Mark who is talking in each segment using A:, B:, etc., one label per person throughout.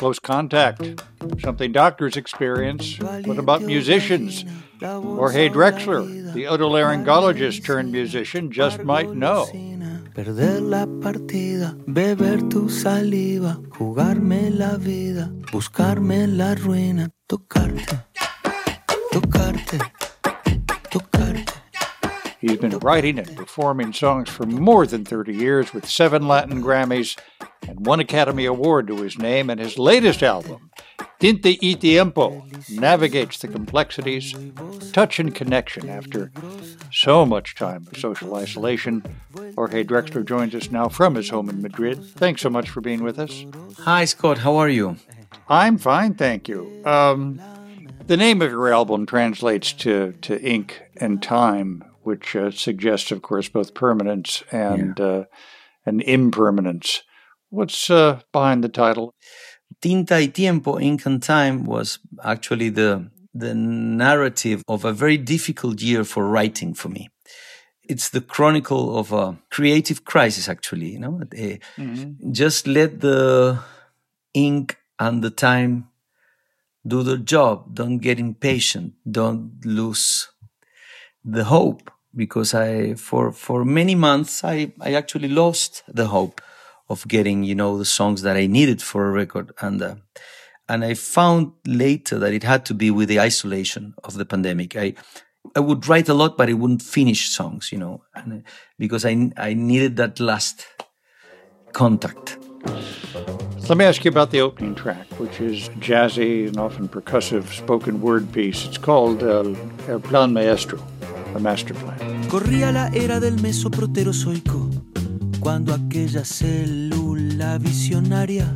A: close contact, something doctors experience. What about musicians? Jorge Drexler, the otolaryngologist turned musician, just might know.
B: Perder la partida, beber tu saliva, jugarme la vida, buscarme la ruina, tocarte, tocarte, tocarte.
A: He's been writing and performing songs for more than 30 years with 7 Latin Grammys and 1 Academy Award to his name, and his latest album, Tinta y Tiempo, navigates the complexities, touch and connection after so much time of social isolation. Jorge Drexler joins us now from his home in Madrid. Thanks so much for being with us.
C: Hi, Scott. How are you?
A: I'm fine, thank you. The name of your album translates to ink and time, which suggests, of course, both permanence and impermanence. What's behind the title?
C: Tinta y Tiempo, Ink and Time, was actually the narrative of a very difficult year for writing for me. It's the chronicle of a creative crisis, actually. You know, Just let the ink and the time do their job. Don't get impatient. Don't lose the hope. Because for many months, I actually lost the hope of getting, the songs that I needed for a record. And I found later that it had to be with the isolation of the pandemic. I would write a lot, but I wouldn't finish songs, because I needed that last contact.
A: Let me ask you about the opening track, which is jazzy and often percussive spoken word piece. It's called El Plan Maestro, the master plan.
B: Corría la era del mesoproterozoico, cuando aquella célula visionaria,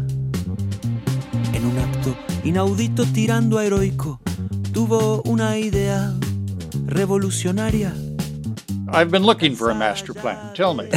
B: en un acto inaudito tirando a heroico, tuvo una idea revolucionaria.
A: I've been looking for a master plan. Tell me.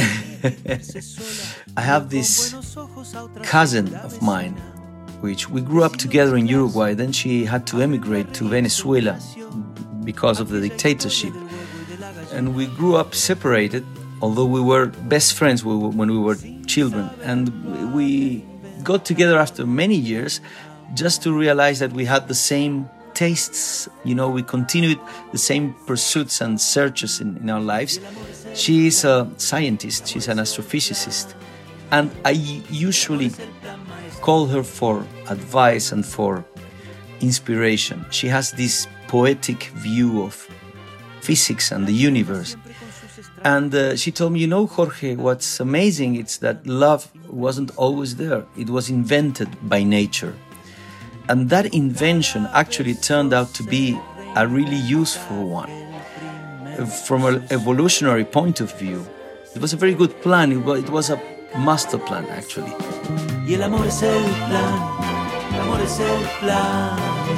C: I have this cousin of mine, which we grew up together in Uruguay. Then she had to emigrate to Venezuela because of the dictatorship. And we grew up separated, although we were best friends when we were children. And we got together after many years just to realize that we had the same tastes. We continued the same pursuits and searches in our lives. She is a scientist. She's an astrophysicist. And I usually call her for advice and for inspiration. She has this poetic view of physics and the universe. And she told me, Jorge, what's amazing is that love wasn't always there. It was invented by nature. And that invention actually turned out to be a really useful one. From an evolutionary point of view, it was a very good plan. It was a master plan, actually.
B: Y el amor es el plan, el amor es el plan,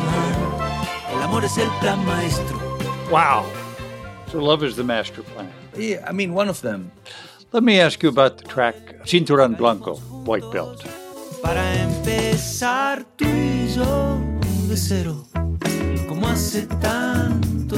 B: el amor es el plan maestro.
A: Wow. So love is the master plan.
C: Yeah, one of them.
A: Let me ask you about the track Cinturón Blanco, White Belt.
B: Para empezar tú y yo de cero, como hace tanto,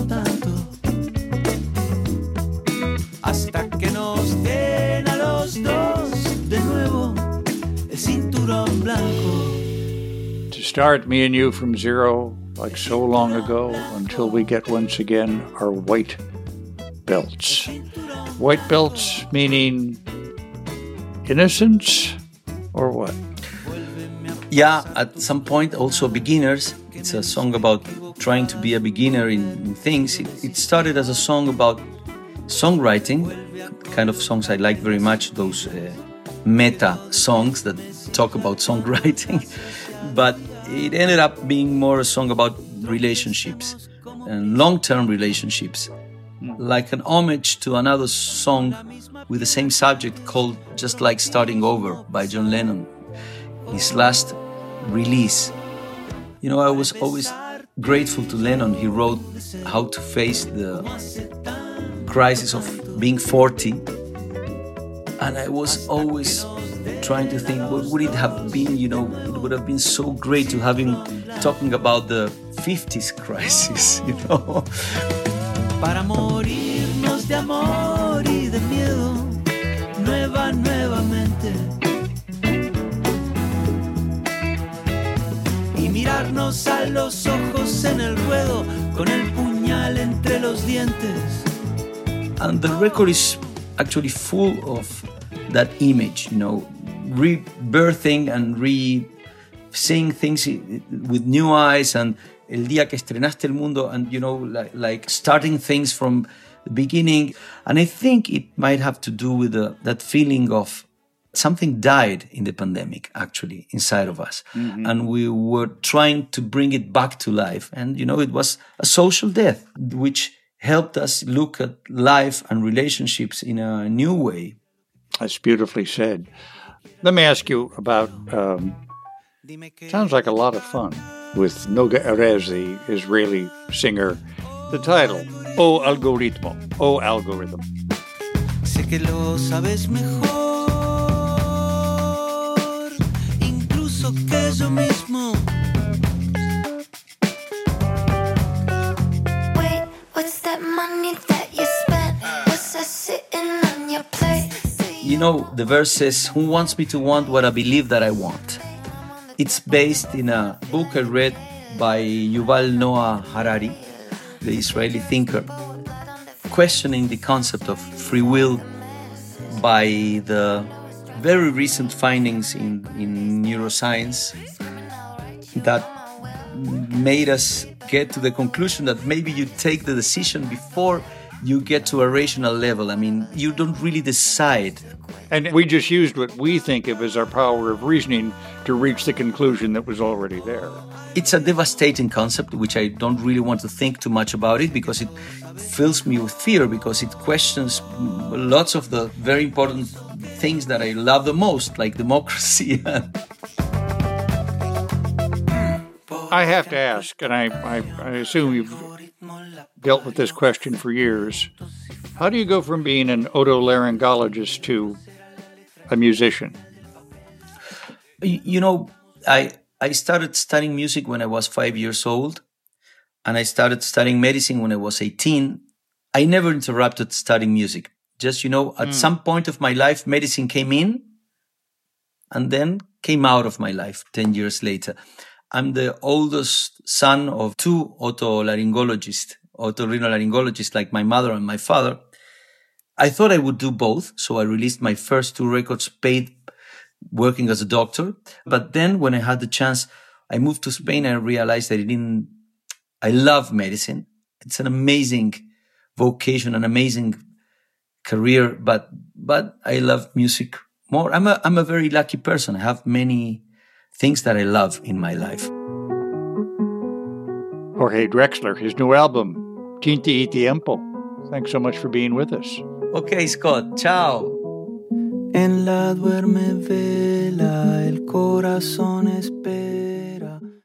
B: hasta que nos den a los dos de nuevo el cinturón blanco.
A: To start me and you from zero, like so long ago, until we get once again our white belts. White belts meaning innocence or what?
C: Yeah, at some point also beginners. It's a song about trying to be a beginner in things. It started as a song about songwriting, kind of songs I like very much, those meta songs that talk about songwriting. But it ended up being more a song about relationships and long-term relationships, like an homage to another song with the same subject called Just Like Starting Over by John Lennon, his last release. I was always grateful to Lennon. He wrote how to face the crisis of being 40, and I was always trying to think, what would it have been? It would have been so great to have him talking about the 50s crisis,
B: Para morirnos de amor y de miedo, nuevamente. mirarnos a los ojos en el ruedo, con el puñal entre los dientes.
C: And the record is actually full of that image, rebirthing and seeing things with new eyes, and el día que estrenaste el mundo, and like starting things from the beginning. And I think it might have to do with that feeling of something died in the pandemic, actually, inside of us. Mm-hmm. And we were trying to bring it back to life. And, it was a social death, which helped us look at life and relationships in a new way.
A: That's beautifully said. Let me ask you about, sounds like a lot of fun, with Noga Erez, the Israeli singer. The title, O Algoritmo, O Algorithm.
B: Sé que lo sabes mejor, incluso que yo mismo.
D: Wait, what's that money that you spent? What's that sitting on your plate?
C: The verse says, who wants me to want what I believe that I want? It's based in a book I read by Yuval Noah Harari, the Israeli thinker, questioning the concept of free will by the very recent findings in neuroscience that made us get to the conclusion that maybe you take the decision before you get to a rational level. I mean, you don't really decide.
A: And we just used what we think of as our power of reasoning to reach the conclusion that was already there.
C: It's a devastating concept, which I don't really want to think too much about it, because it fills me with fear, because it questions lots of the very important things that I love the most, like democracy.
A: I have to ask, and I assume you've dealt with this question for years, how do you go from being an otolaryngologist to a musician?
C: I started studying music when I was 5 years old, and I started studying medicine when I was 18. I never interrupted studying music. Just, at some point of my life, medicine came in and then came out of my life 10 years later. I'm the oldest son of two otorhinolaryngologists like my mother and my father. I thought I would do both, so I released my first 2 records paid working as a doctor. But then when I had the chance, I moved to Spain and I realized that I love medicine. It's an amazing vocation, an amazing career, but I love music more. I'm a very lucky person. I have many things that I love in my life.
A: Jorge Drexler, his new album, Tinta y Tiempo. Thanks so much for being with us.
C: Okay, Scott. Ciao.
B: En la duerme vela el corazón espera.